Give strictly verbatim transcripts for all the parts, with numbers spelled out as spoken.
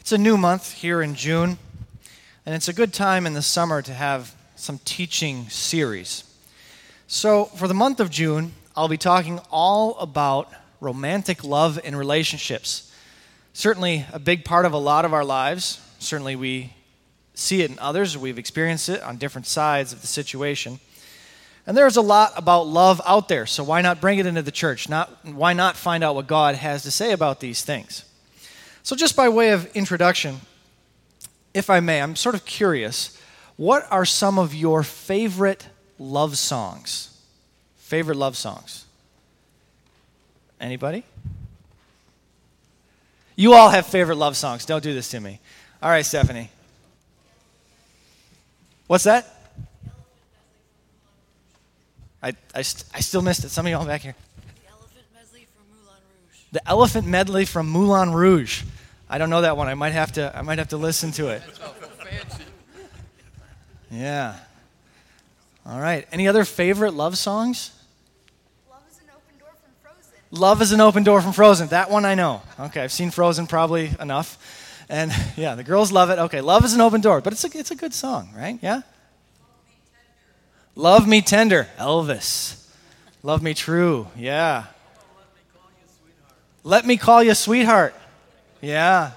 It's a new month here in June, and it's a good time in the summer to have some teaching series. So for the month of June, I'll be talking all about romantic love in relationships. Certainly a big part of a lot of our lives. Certainly we see it in others, we've experienced it on different sides of the situation. And there's a lot about love out there, so why not bring it into the church? Not, why not find out what God has to say about these things? So just by way of introduction, if I may, I'm sort of curious, what are some of your favorite love songs? Favorite love songs? Anybody? You all have favorite love songs. Don't do this to me. All right, Stephanie. What's that? I, I, st- I still missed it. Some of y'all back here. The Elephant Medley from Moulin Rouge. The Elephant Medley from Moulin Rouge. I don't know that one. I might have to. I might have to listen to it. Fancy. Yeah. All right. Any other favorite love songs? Love is an open door from Frozen. Love is an open door from Frozen. That one I know. Okay, I've seen Frozen probably enough, and yeah, the girls love it. Okay, Love is an open door, but it's a it's a good song, right? Yeah. Love Me Tender, Elvis. Love Me True, yeah. Let Me Call You Sweetheart, yeah.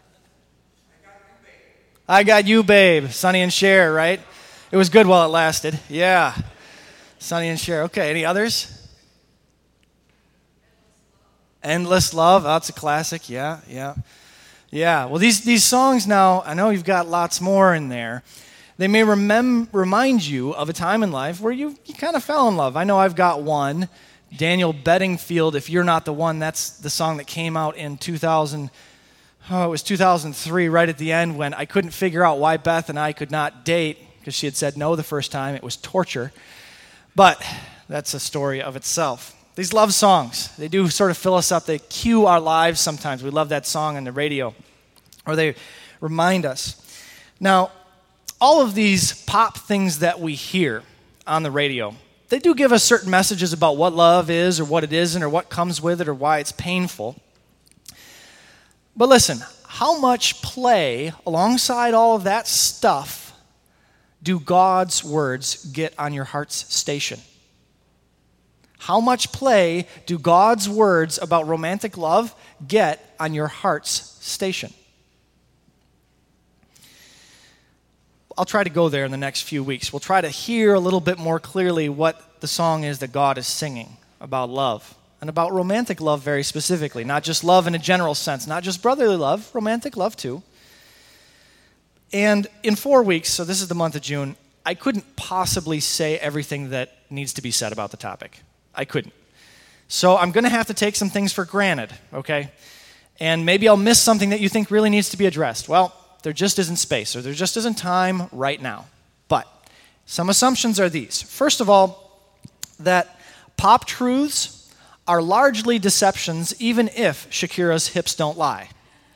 I Got You, Babe, Sonny and Cher, right? It was good while it lasted, yeah. Sonny and Cher, okay, any others? Endless Love, oh, that's a classic, yeah, yeah. Yeah, well, these, these songs now, I know you've got lots more in there. They may remem- remind you of a time in life where you, you kind of fell in love. I know I've got one. Daniel Bedingfield, If You're Not the One, that's the song that came out in two thousand. Oh, it was two thousand three, right at the end, when I couldn't figure out why Beth and I could not date because she had said no the first time. It was torture. But that's a story of itself. These love songs, they do sort of fill us up. They cue our lives sometimes. We love that song on the radio, or they remind us. Now, all of these pop things that we hear on the radio, they do give us certain messages about what love is or what it isn't or what comes with it or why it's painful. But listen, how much play alongside all of that stuff do God's words get on your heart's station? How much play do God's words about romantic love get on your heart's station? I'll try to go there in the next few weeks. We'll try to hear a little bit more clearly what the song is that God is singing about love, and about romantic love very specifically, not just love in a general sense, not just brotherly love, romantic love too. And in four weeks, so this is the month of June, I couldn't possibly say everything that needs to be said about the topic. I couldn't. So I'm going to have to take some things for granted, okay? And maybe I'll miss something that you think really needs to be addressed. Well, there just isn't space, or there just isn't time right now. But some assumptions are these. First of all, that pop truths are largely deceptions, even if Shakira's hips don't lie.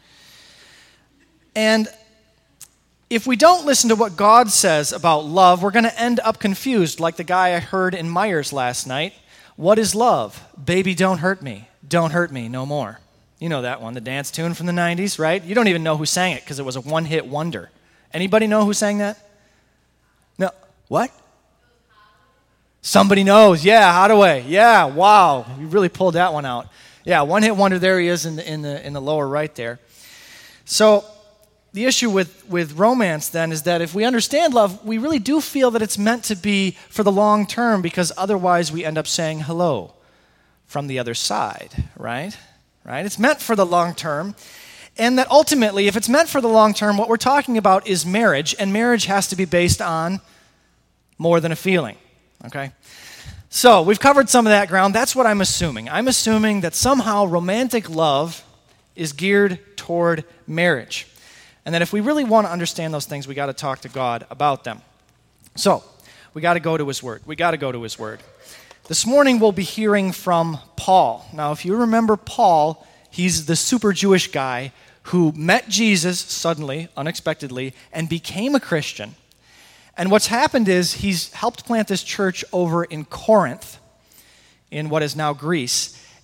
And if we don't listen to what God says about love, we're going to end up confused, like the guy I heard in Myers last night. What is love? Baby, don't hurt me. Don't hurt me no more. You know that one, the dance tune from the nineties, right? You don't even know who sang it because it was a one-hit wonder. Anybody know who sang that? No. What? Somebody knows. Yeah, Hadaway. Yeah, wow. You really pulled that one out. Yeah, one-hit wonder. There he is in the in the in the lower right there. So the issue with, with romance then is that if we understand love, we really do feel that it's meant to be for the long term, because otherwise we end up saying hello from the other side, right? Right? It's meant for the long term, and that ultimately, if it's meant for the long term, what we're talking about is marriage, and marriage has to be based on more than a feeling, okay? So we've covered some of that ground. That's what I'm assuming. I'm assuming that somehow romantic love is geared toward marriage, and that if we really want to understand those things, we got to talk to God about them. So we got to go to His Word. We got to go to His Word. This morning we'll be hearing from Paul. Now, if you remember Paul, he's the super Jewish guy who met Jesus suddenly, unexpectedly, and became a Christian. And what's happened is he's helped plant this church over in Corinth, in what is now Greece.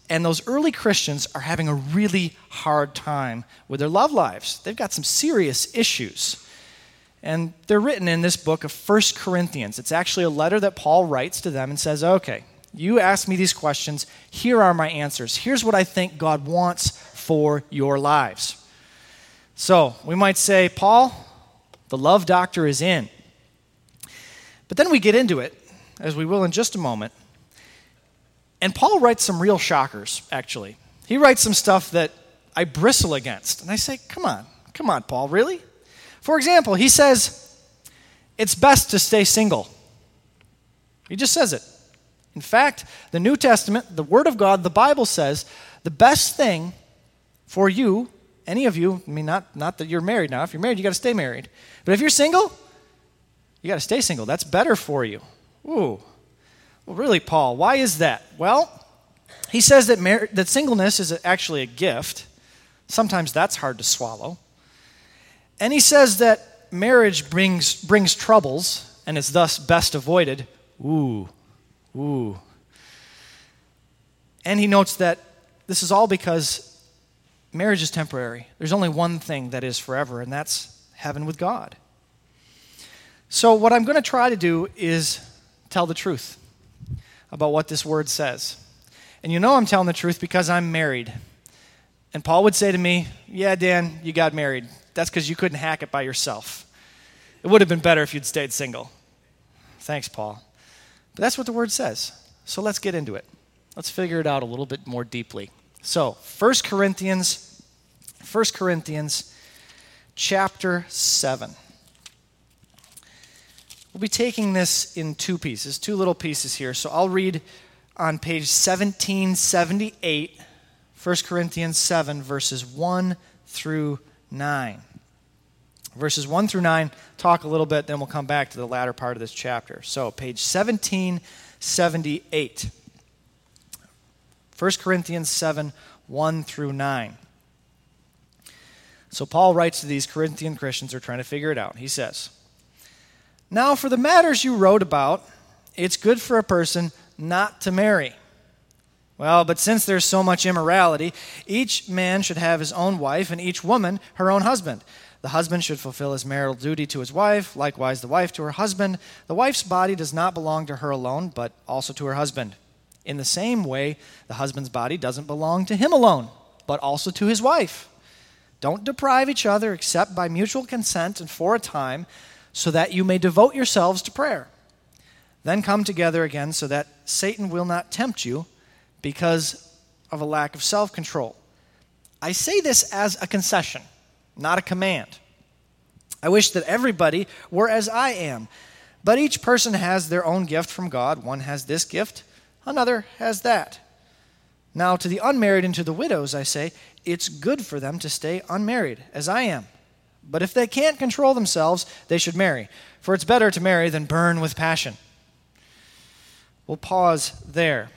And those early Christians are having a really hard time with their love lives. They've got some serious issues. And they're written in this book of First Corinthians. It's actually a letter that Paul writes to them and says, okay, you asked me these questions. Here are my answers. Here's what I think God wants for your lives. So we might say, Paul, the love doctor is in. But then we get into it, as we will in just a moment. And Paul writes some real shockers, actually. He writes some stuff that I bristle against. And I say, come on, come on, Paul, really? For example, he says, it's best to stay single. He just says it. In fact, the New Testament, the Word of God, the Bible says, the best thing for you, any of you, I mean, not, not that you're married now. If you're married, you got to stay married. But if you're single, you got to stay single. That's better for you. Ooh. Well, really, Paul, why is that? Well, he says that mar- that singleness is actually a gift. Sometimes that's hard to swallow. And he says that marriage brings brings troubles and is thus best avoided. Ooh, ooh. And he notes that this is all because marriage is temporary. There's only one thing that is forever, and that's heaven with God. So what I'm going to try to do is tell the truth about what this word says. And you know I'm telling the truth because I'm married. And Paul would say to me, yeah, Dan, you got married. That's because you couldn't hack it by yourself. It would have been better if you'd stayed single. Thanks, Paul. But that's what the word says. So let's get into it. Let's figure it out a little bit more deeply. So, First Corinthians, First Corinthians chapter seven. We'll be taking this in two pieces, two little pieces here. So I'll read on page seventeen seventy-eight, First Corinthians seven, verses one through nine. Verses one through nine, talk a little bit, then we'll come back to the latter part of this chapter. So, page seventeen seventy-eight. First Corinthians seven, one through nine. So Paul writes to these Corinthian Christians who are trying to figure it out. He says, now for the matters you wrote about, it's good for a person not to marry. Well, but since there's so much immorality, each man should have his own wife and each woman her own husband. The husband should fulfill his marital duty to his wife, likewise the wife to her husband. The wife's body does not belong to her alone, but also to her husband. In the same way, the husband's body doesn't belong to him alone, but also to his wife. Don't deprive each other except by mutual consent and for a time, so that you may devote yourselves to prayer. Then come together again so that Satan will not tempt you because of a lack of self-control. I say this as a concession, not a command. I wish that everybody were as I am, but each person has their own gift from God. One has this gift, another has that. Now to the unmarried and to the widows I say, it's good for them to stay unmarried, as I am. But if they can't control themselves, they should marry. For it's better to marry than burn with passion. We'll pause there.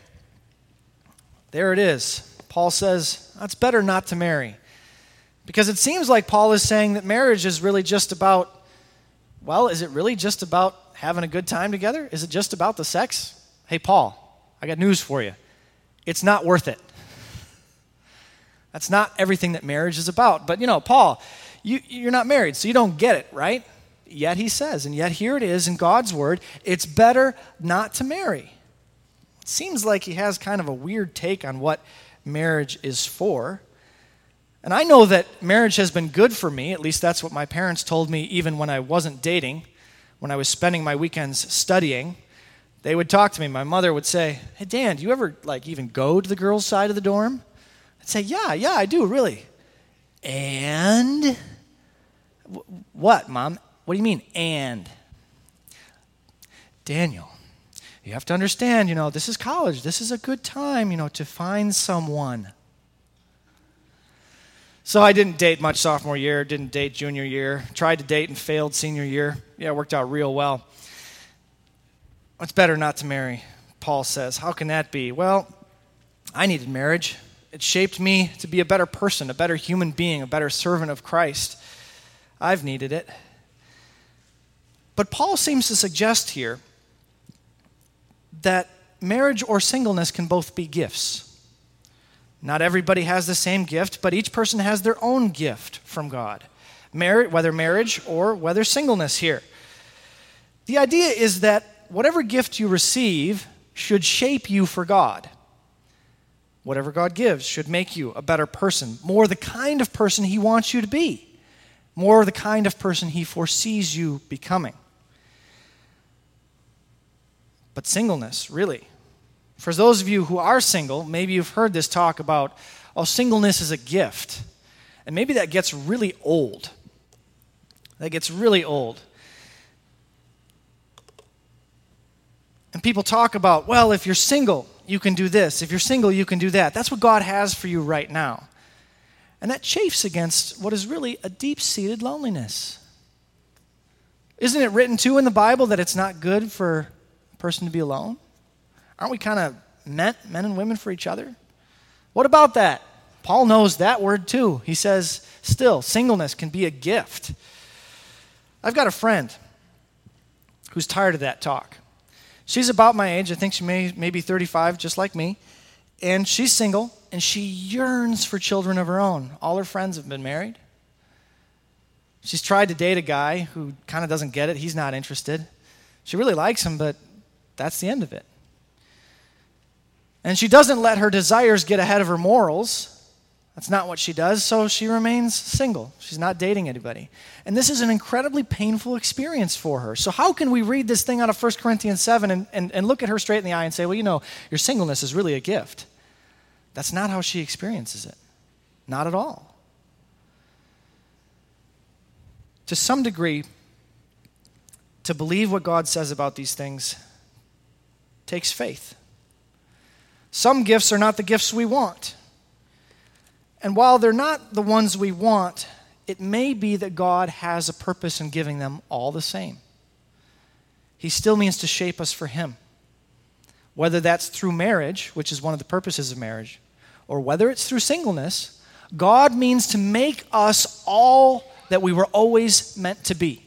There it is. Paul says, it's better not to marry. Because it seems like Paul is saying that marriage is really just about, well, is it really just about having a good time together? Is it just about the sex? Hey, Paul, I got news for you. It's not worth it. That's not everything that marriage is about. But, you know, Paul, you, you're not married, so you don't get it, right? Yet he says, and yet here it is in God's word, it's better not to marry. It seems like he has kind of a weird take on what marriage is for. And I know that marriage has been good for me, at least that's what my parents told me even when I wasn't dating, when I was spending my weekends studying. They would talk to me. My mother would say, hey, Dan, do you ever like even go to the girls' side of the dorm? I'd say, yeah, yeah, I do, really. And? What, Mom? What do you mean, and? Daniel, you have to understand, you know, this is college. This is a good time, you know, to find someone. So I didn't date much sophomore year, didn't date junior year, tried to date and failed senior year. Yeah, it worked out real well. It's better not to marry, Paul says. How can that be? Well, I needed marriage. It shaped me to be a better person, a better human being, a better servant of Christ. I've needed it. But Paul seems to suggest here that marriage or singleness can both be gifts. Not everybody has the same gift, but each person has their own gift from God, Mar- whether marriage or whether singleness here. The idea is that whatever gift you receive should shape you for God. Whatever God gives should make you a better person, more the kind of person he wants you to be, more the kind of person he foresees you becoming. But singleness, really. For those of you who are single, maybe you've heard this talk about, oh, singleness is a gift. And maybe that gets really old. That gets really old. And people talk about, well, if you're single, you can do this. If you're single, you can do that. That's what God has for you right now. And that chafes against what is really a deep-seated loneliness. Isn't it written, too, in the Bible that it's not good for a person to be alone? Aren't we kind of meant, men and women, for each other? What about that? Paul knows that word, too. He says, still, singleness can be a gift. I've got a friend who's tired of that talk. She's about my age. I think she may, may be thirty-five, just like me. And she's single, and she yearns for children of her own. All her friends have been married. She's tried to date a guy who kind of doesn't get it. He's not interested. She really likes him, but that's the end of it. And she doesn't let her desires get ahead of her morals. That's not what she does, so she remains single. She's not dating anybody. And this is an incredibly painful experience for her. So how can we read this thing out of First Corinthians seven and, and, and look at her straight in the eye and say, well, you know, your singleness is really a gift? That's not how she experiences it. Not at all. To some degree, to believe what God says about these things takes faith. Some gifts are not the gifts we want. And while they're not the ones we want, it may be that God has a purpose in giving them all the same. He still means to shape us for Him. Whether that's through marriage, which is one of the purposes of marriage, or whether it's through singleness, God means to make us all that we were always meant to be.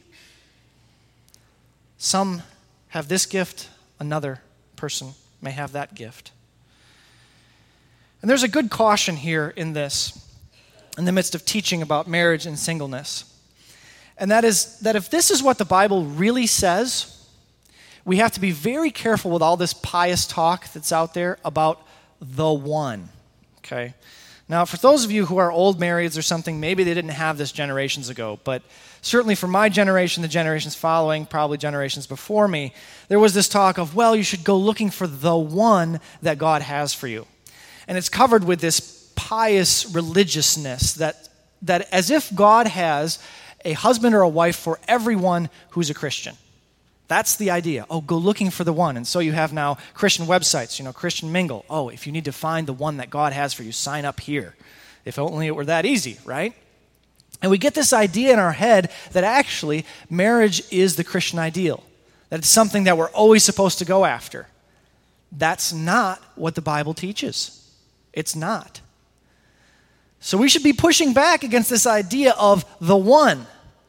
Some have this gift, another person may have that gift. And there's a good caution here in this, in the midst of teaching about marriage and singleness. And that is that if this is what the Bible really says, we have to be very careful with all this pious talk that's out there about the one. Okay? Now, for those of you who are old marrieds or something, maybe they didn't have this generations ago, but certainly for my generation, the generations following, probably generations before me, there was this talk of, well, you should go looking for the one that God has for you. And it's covered with this pious religiousness that, that as if God has a husband or a wife for everyone who's a Christian. That's the idea. Oh, go looking for the one. And so you have now Christian websites, you know, Christian Mingle. Oh, if you need to find the one that God has for you, sign up here. If only it were that easy, right? And we get this idea in our head that actually marriage is the Christian ideal, that it's something that we're always supposed to go after. That's not what the Bible teaches. It's not. So we should be pushing back against this idea of the one.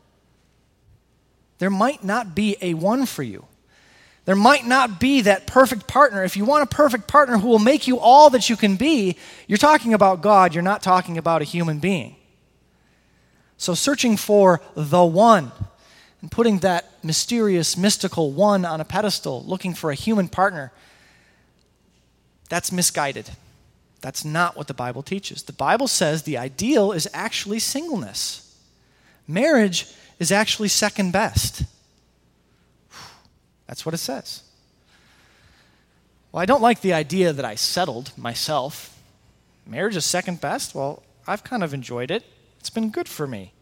There might not be a one for you. There might not be that perfect partner. If you want a perfect partner who will make you all that you can be, you're talking about God. You're not talking about a human being. So searching for the one and putting that mysterious, mystical one on a pedestal, looking for a human partner, that's misguided. That's not what the Bible teaches. The Bible says the ideal is actually singleness. Marriage is actually second best. That's what it says. Well, I don't like the idea that I settled myself. Marriage is second best? Well, I've kind of enjoyed it. It's been good for me.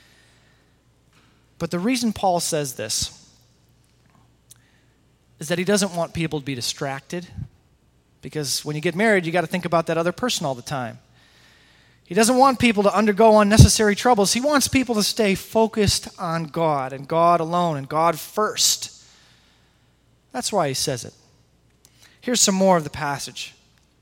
But the reason Paul says this is that he doesn't want people to be distracted. Because when you get married, you got to think about that other person all the time. He doesn't want people to undergo unnecessary troubles. He wants people to stay focused on God and God alone and God first. That's why he says it. Here's some more of the passage.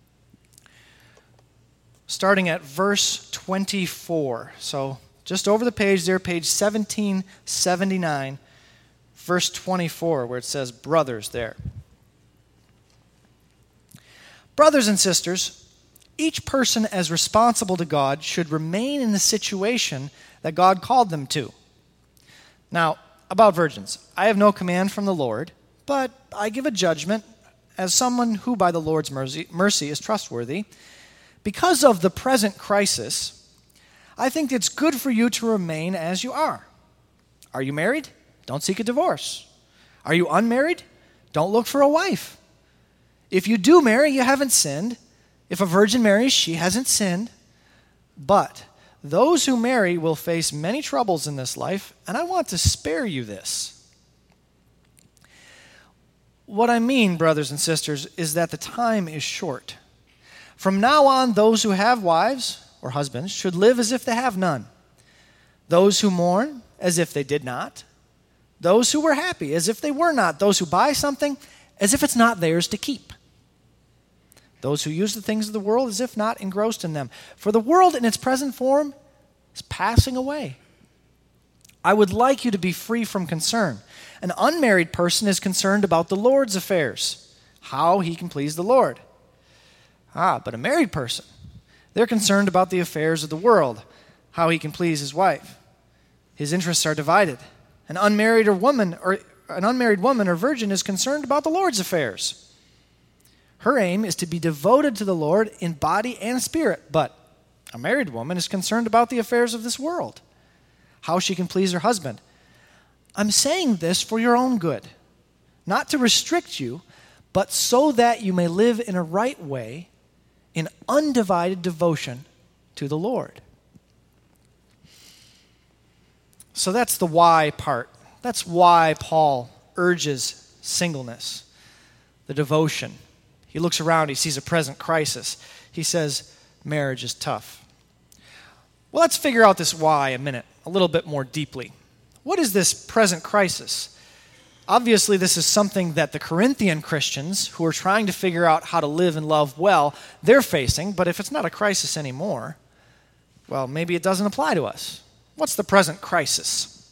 Starting at verse twenty-four. So just over the page there, page seventeen seventy-nine, verse twenty-four, where it says brothers there. Brothers and sisters, Each person as responsible to God should remain in the situation that God called them to. Now, about virgins, I have no command from the Lord, but I give a judgment as someone who by the Lord's mercy, mercy is trustworthy. Because of the present crisis, I think it's good for you to remain as you are. Are you married? Don't seek a divorce. Are you unmarried? Don't look for a wife. If you do marry, you haven't sinned. If a virgin marries, she hasn't sinned. But those who marry will face many troubles in this life, and I want to spare you this. What I mean, brothers and sisters, is that the time is short. From now on, those who have wives or husbands should live as if they have none. Those who mourn, as if they did not. Those who were happy, as if they were not. Those who buy something, as if it's not theirs to keep. Those who use the things of the world, as if not engrossed in them. For the world in its present form is passing away. I would like you to be free from concern. An unmarried person is concerned about the Lord's affairs, how he can please the Lord. Ah, but a married person, they're concerned about the affairs of the world, how he can please his wife. His interests are divided. An unmarried or woman or an unmarried woman or virgin is concerned about the Lord's affairs. Her aim is to be devoted to the Lord in body and spirit, but a married woman is concerned about the affairs of this world, how she can please her husband. I'm saying this for your own good, not to restrict you, but so that you may live in a right way, in undivided devotion to the Lord. So that's the why part. That's why Paul urges singleness, the devotion. He looks around, he sees a present crisis. He says, marriage is tough. Well, let's figure out this why a minute, a little bit more deeply. What is this present crisis? Obviously, this is something that the Corinthian Christians, who are trying to figure out how to live and love well, they're facing. But if it's not a crisis anymore, well, maybe it doesn't apply to us. What's the present crisis?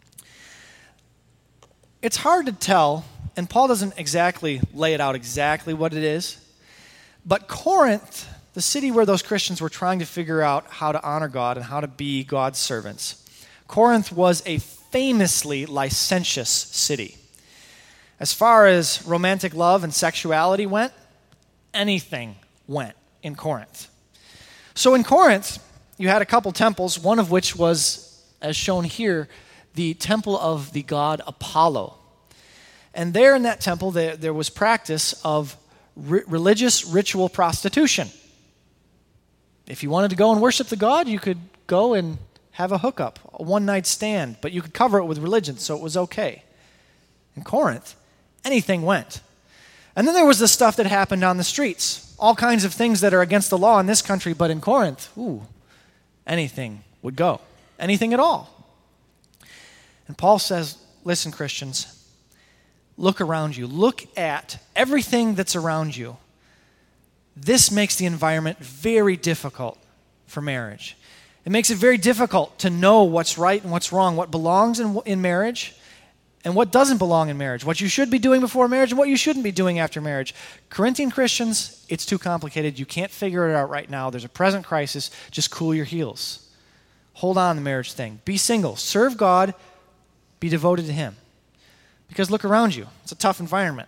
It's hard to tell, and Paul doesn't exactly lay it out exactly what it is. But Corinth, the city where those Christians were trying to figure out how to honor God and how to be God's servants, Corinth was a famously licentious city. As far as romantic love and sexuality went, anything went in Corinth. So in Corinth, you had a couple temples, one of which was, as shown here, the temple of the god Apollo. And there in that temple, there, there was practice of re- religious ritual prostitution. If you wanted to go and worship the god, you could go and have a hookup, a one-night stand, but you could cover it with religion, so it was okay. In Corinth, anything went. And then there was the stuff that happened on the streets, all kinds of things that are against the law in this country, but in Corinth, ooh, anything would go, anything at all. And Paul says, listen, Christians, look around you. Look at everything that's around you. This makes the environment very difficult for marriage. It makes it very difficult to know what's right and what's wrong, what belongs in, in marriage and what doesn't belong in marriage, what you should be doing before marriage and what you shouldn't be doing after marriage. Corinthian Christians, it's too complicated. You can't figure it out right now. There's a present crisis. Just cool your heels. Hold on to the marriage thing. Be single. Serve God. Be devoted to Him. Because look around you. It's a tough environment.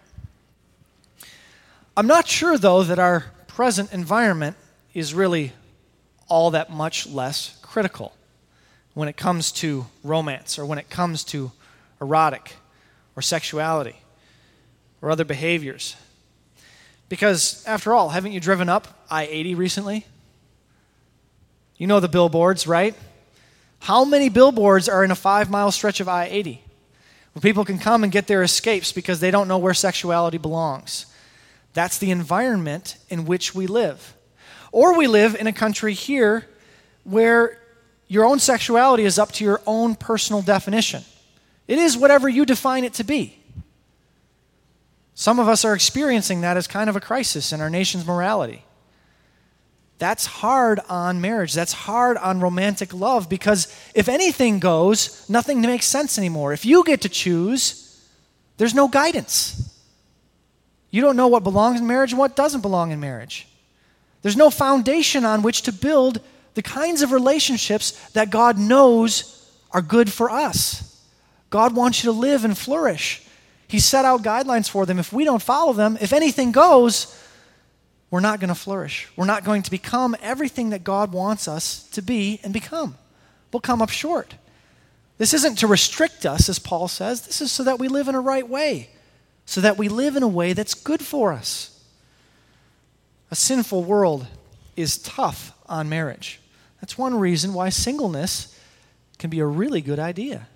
I'm not sure, though, that our present environment is really all that much less critical when it comes to romance or when it comes to erotic or sexuality or other behaviors. Because, after all, haven't you driven up I eighty recently? You know the billboards, right? How many billboards are in a five-mile stretch of I eighty where people can come and get their escapes because they don't know where sexuality belongs? That's the environment in which we live. Or we live in a country here where your own sexuality is up to your own personal definition. It is whatever you define it to be. Some of us are experiencing that as kind of a crisis in our nation's morality. That's hard on marriage. That's hard on romantic love because if anything goes, nothing makes sense anymore. If you get to choose, there's no guidance. You don't know what belongs in marriage and what doesn't belong in marriage. There's no foundation on which to build the kinds of relationships that God knows are good for us. God wants you to live and flourish. He set out guidelines for them. If we don't follow them, if anything goes, we're not going to flourish. We're not going to become everything that God wants us to be and become. We'll come up short. This isn't to restrict us, as Paul says. This is so that we live in a right way, so that we live in a way that's good for us. A sinful world is tough on marriage. That's one reason why singleness can be a really good idea.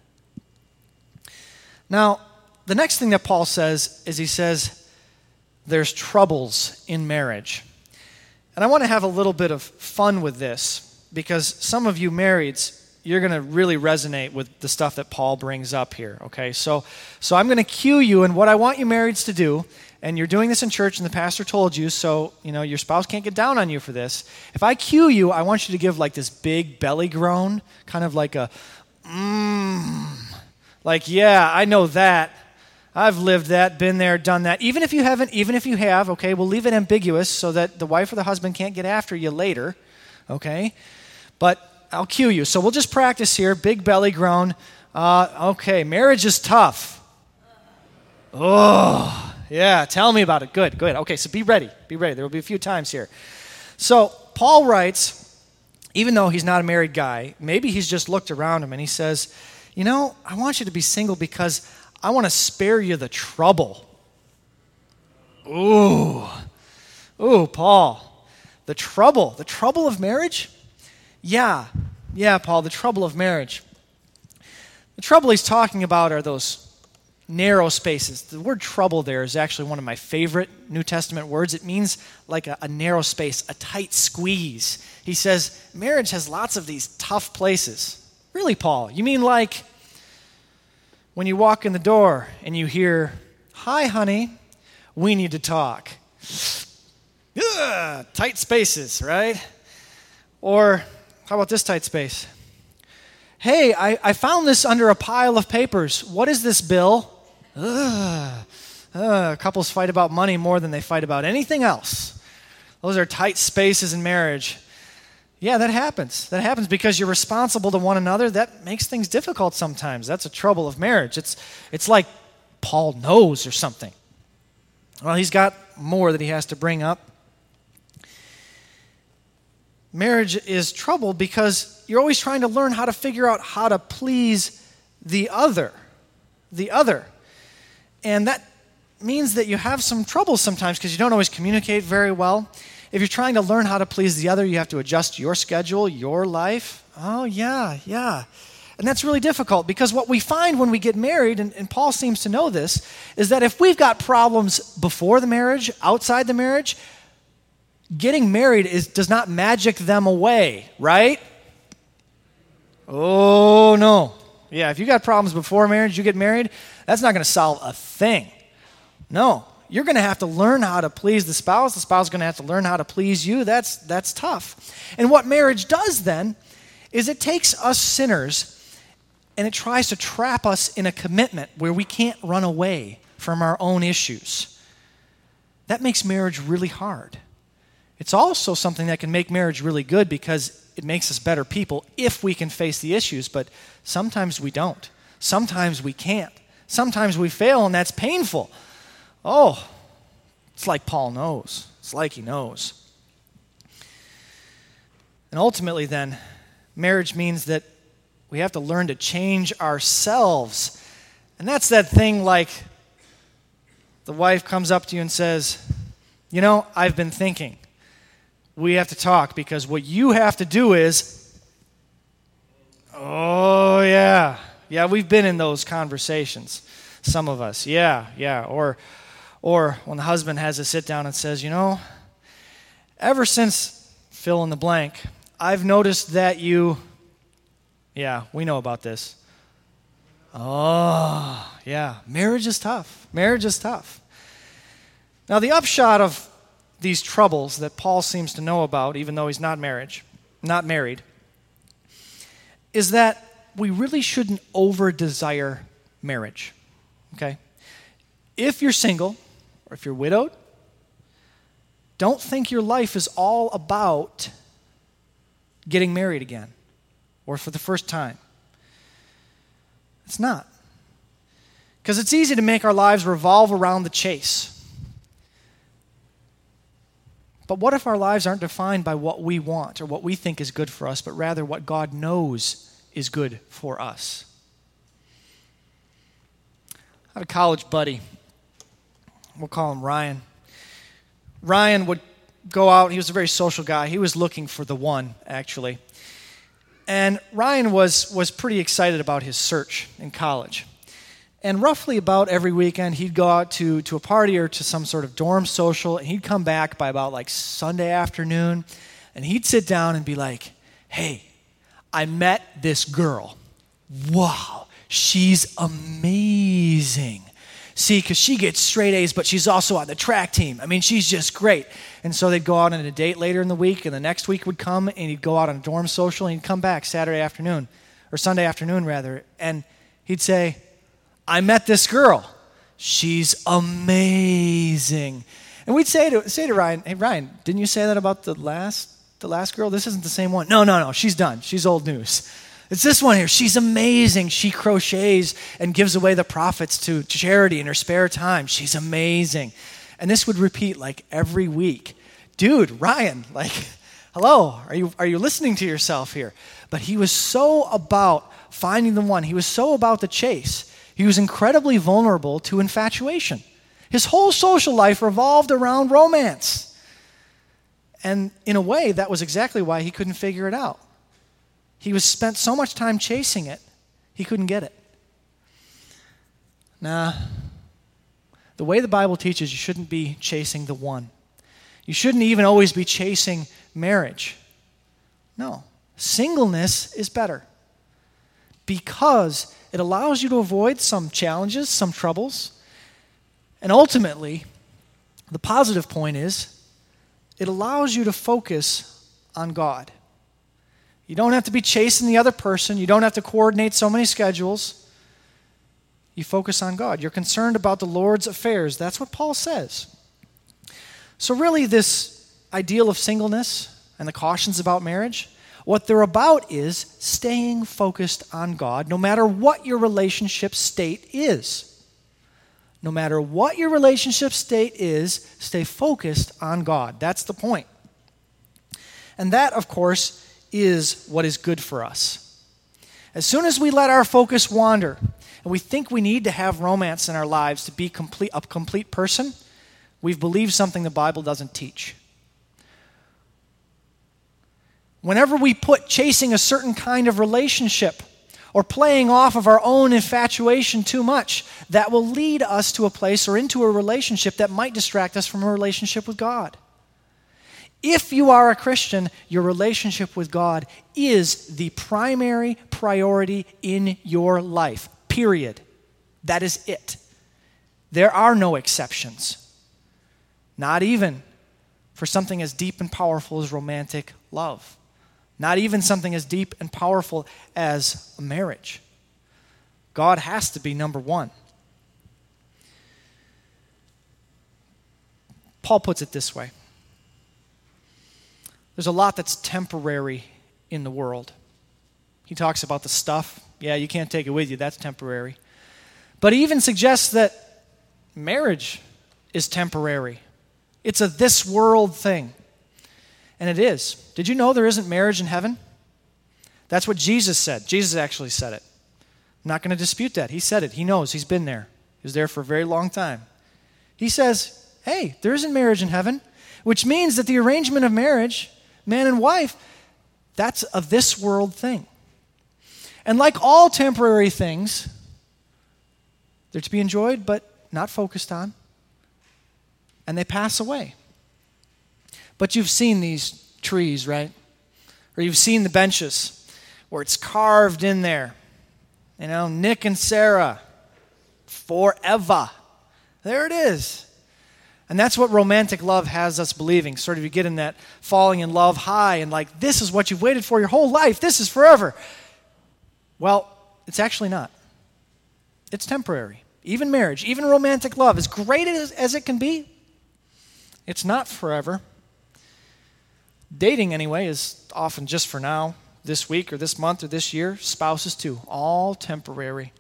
Now, the next thing that Paul says is he says there's troubles in marriage. And I want to have a little bit of fun with this because some of you marrieds, you're going to really resonate with the stuff that Paul brings up here, okay? So, so I'm going to cue you, and what I want you marrieds to do, and you're doing this in church and the pastor told you, so you know your spouse can't get down on you for this. If I cue you, I want you to give like this big belly groan, kind of like a, mmm, like, yeah, I know that. I've lived that, been there, done that. Even if you haven't, even if you have, okay, we'll leave it ambiguous so that the wife or the husband can't get after you later, okay? But I'll cue you. So we'll just practice here. Big belly groan. Uh, okay, marriage is tough. Oh, yeah, tell me about it. Good, good. Okay, so be ready. Be ready. There will be a few times here. So Paul writes, even though he's not a married guy, maybe he's just looked around him and he says, you know, I want you to be single because I want to spare you the trouble. Ooh. Ooh, Paul. The trouble. The trouble of marriage? Yeah. Yeah, Paul, the trouble of marriage. The trouble he's talking about are those narrow spaces. The word trouble there is actually one of my favorite New Testament words. It means like a, a narrow space, a tight squeeze. He says, marriage has lots of these tough places. Really, Paul? You mean like when you walk in the door and you hear, hi, honey, we need to talk. Ugh, tight spaces, right? Or how about this tight space? Hey, I, I found this under a pile of papers. What is this, Bill? Ugh. Uh, couples fight about money more than they fight about anything else. Those are tight spaces in marriage. Yeah, that happens. That happens because you're responsible to one another. That makes things difficult sometimes. That's a trouble of marriage. It's, it's like Paul knows or something. Well, he's got more that he has to bring up. Marriage is trouble because you're always trying to learn how to figure out how to please the other. The other. And that means that you have some trouble sometimes because you don't always communicate very well. If you're trying to learn how to please the other, you have to adjust your schedule, your life. Oh, yeah, yeah. And that's really difficult because what we find when we get married, and, and Paul seems to know this, is that if we've got problems before the marriage, outside the marriage, getting married is, does not magic them away, right? Oh, no. Yeah, if you got problems before marriage, you get married, that's not going to solve a thing. No. You're going to have to learn how to please the spouse. The spouse is going to have to learn how to please you. That's, that's tough. And what marriage does then is it takes us sinners and it tries to trap us in a commitment where we can't run away from our own issues. That makes marriage really hard. It's also something that can make marriage really good because it makes us better people if we can face the issues, but sometimes we don't. Sometimes we can't. Sometimes we fail, and that's painful. Oh, it's like Paul knows. It's like he knows. And ultimately then, marriage means that we have to learn to change ourselves. And that's that thing like the wife comes up to you and says, you know, I've been thinking. We have to talk because what you have to do is, oh, yeah. Yeah, we've been in those conversations, some of us. Yeah, yeah. Or, or when the husband has to sit down and says, you know, ever since fill in the blank, I've noticed that you, yeah, we know about this. Oh, yeah. Marriage is tough. Marriage is tough. Now, the upshot of these troubles that Paul seems to know about, even though he's not marriage, not married, is that we really shouldn't over-desire marriage, okay? If you're single, or if you're widowed, don't think your life is all about getting married again or for the first time. It's not. Because it's easy to make our lives revolve around the chase. But what if our lives aren't defined by what we want or what we think is good for us, but rather what God knows is good for us? I had a college buddy. We'll call him Ryan. Ryan would go out. He was a very social guy. He was looking for the one, actually. And Ryan was, was pretty excited about his search in college. And roughly about every weekend, he'd go out to, to a party or to some sort of dorm social, and he'd come back by about like Sunday afternoon, and he'd sit down and be like, hey, I met this girl. Wow, she's amazing. See, because she gets straight A's, but she's also on the track team. I mean, she's just great. And so they'd go out on a date later in the week, and the next week would come, and he'd go out on a dorm social, and he'd come back Saturday afternoon, or Sunday afternoon, rather, and he'd say, I met this girl. She's amazing. And we'd say to say to Ryan, hey, Ryan, didn't you say that about the last the last girl? This isn't the same one. No, no, no, she's done. She's old news. It's this one here. She's amazing. She crochets and gives away the profits to charity in her spare time. She's amazing. And this would repeat like every week. Dude, Ryan, like, hello, are you are you listening to yourself here? But he was so about finding the one. He was so about the chase. He was incredibly vulnerable to infatuation. His whole social life revolved around romance. And in a way, that was exactly why he couldn't figure it out. He was spent so much time chasing it, he couldn't get it. Nah, the way the Bible teaches, you shouldn't be chasing the one. You shouldn't even always be chasing marriage. No, singleness is better because it allows you to avoid some challenges, some troubles. And ultimately, the positive point is it allows you to focus on God. You don't have to be chasing the other person. You don't have to coordinate so many schedules. You focus on God. You're concerned about the Lord's affairs. That's what Paul says. So really, this ideal of singleness and the cautions about marriage, what they're about is staying focused on God no matter what your relationship state is. No matter what your relationship state is, stay focused on God. That's the point. And that, of course, is what is good for us. As soon as we let our focus wander and we think we need to have romance in our lives to be complete, a complete person, we've believed something the Bible doesn't teach. Whenever we put chasing a certain kind of relationship or playing off of our own infatuation too much, that will lead us to a place or into a relationship that might distract us from a relationship with God. If you are a Christian, your relationship with God is the primary priority in your life, period. That is it. There are no exceptions, not even for something as deep and powerful as romantic love. Not even something as deep and powerful as a marriage. God has to be number one. Paul puts it this way. There's a lot that's temporary in the world. He talks about the stuff. Yeah, you can't take it with you. That's temporary. But he even suggests that marriage is temporary. It's a this world thing. And it is. Did you know there isn't marriage in heaven? That's what Jesus said. Jesus actually said it. I'm not going to dispute that. He said it. He knows. He's been there. He was there for a very long time. He says, hey, there isn't marriage in heaven, which means that the arrangement of marriage, man and wife, that's a this world thing. And like all temporary things, they're to be enjoyed but not focused on, and they pass away. But you've seen these trees, right? Or you've seen the benches where it's carved in there. You know, Nick and Sarah, forever. There it is. And that's what romantic love has us believing. Sort of you get in that falling in love high and like, this is what you've waited for your whole life. This is forever. Well, it's actually not. It's temporary. Even marriage, even romantic love, as great as, as it can be, it's not forever. Dating, anyway, is often just for now, this week or this month or this year. Spouses, too, all temporary.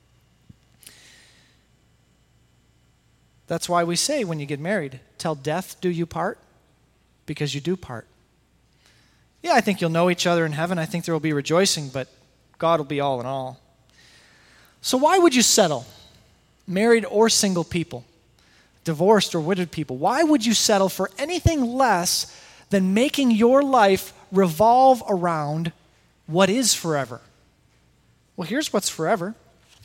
That's why we say when you get married, till death do you part, because you do part. Yeah, I think you'll know each other in heaven. I think there will be rejoicing, but God will be all in all. So why would you settle? Married or single people, divorced or widowed people, why would you settle for anything less than making your life revolve around what is forever? Well, here's what's forever.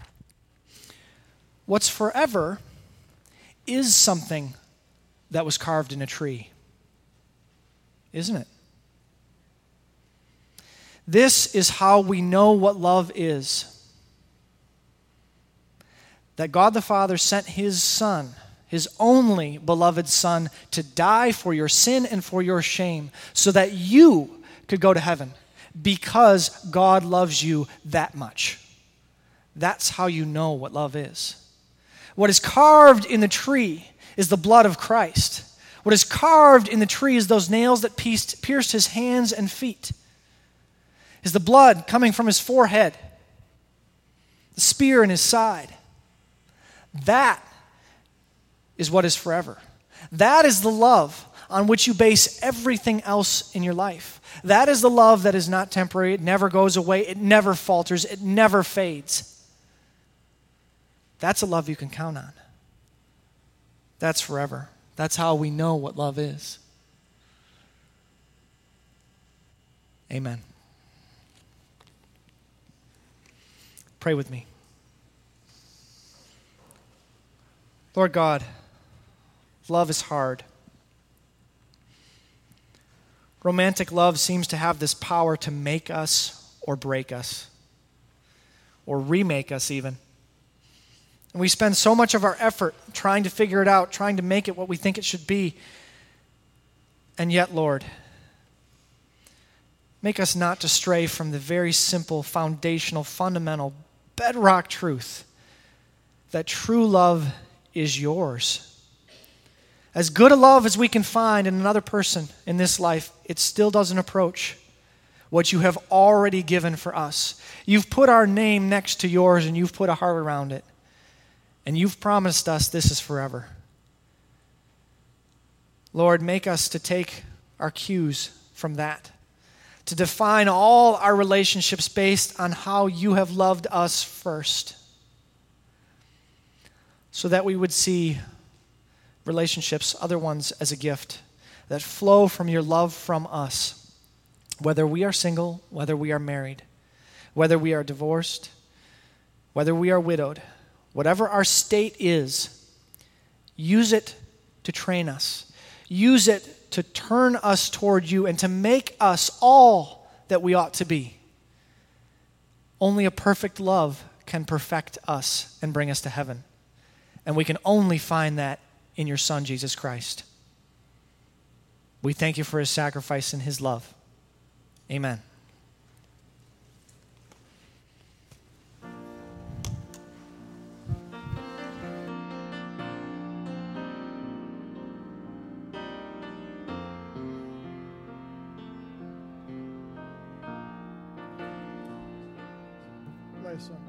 What's forever is something that was carved in a tree, isn't it? This is how we know what love is. That God the Father sent His Son, His only beloved Son, to die for your sin and for your shame, so that you could go to heaven, because God loves you that much. That's how you know what love is. What is carved in the tree is the blood of Christ. What is carved in the tree is those nails that pierced, pierced His hands and feet. Is the blood coming from His forehead, the spear in His side. That is what is forever. That is the love on which you base everything else in your life. That is the love that is not temporary. It never goes away. It never falters. It never fades. That's a love you can count on. That's forever. That's how we know what love is. Amen. Pray with me. Lord God, love is hard. Romantic love seems to have this power to make us or break us, or remake us even. And we spend so much of our effort trying to figure it out, trying to make it what we think it should be. And yet, Lord, make us not to stray from the very simple, foundational, fundamental, bedrock truth that true love is yours. As good a love as we can find in another person in this life, it still doesn't approach what you have already given for us. You've put our name next to yours, and you've put a heart around it. And you've promised us this is forever. Lord, make us to take our cues from that, to define all our relationships based on how you have loved us first, so that we would see relationships, other ones, as a gift that flow from your love from us, whether we are single, whether we are married, whether we are divorced, whether we are widowed, whatever our state is. Use it to train us. Use it to turn us toward you and to make us all that we ought to be. Only a perfect love can perfect us and bring us to heaven. And we can only find that in your Son, Jesus Christ. We thank you for his sacrifice and his love. Amen. Play a song.